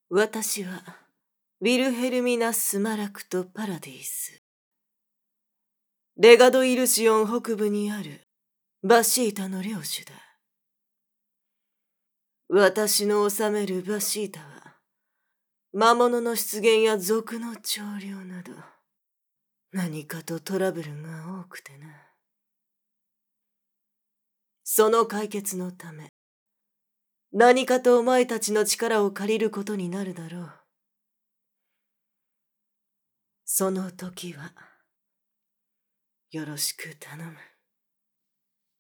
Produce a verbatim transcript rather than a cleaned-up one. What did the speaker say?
私は、ウィルヘルミナ・スマラクト・パラディス。レガド・イルシオン北部にあるバシータの領主だ。私の治めるバシータは、魔物の出現や賊の徴領など、何かとトラブルが多くてな。その解決のため、何かとお前たちの力を借りることになるだろう。その時は、よろしく頼む。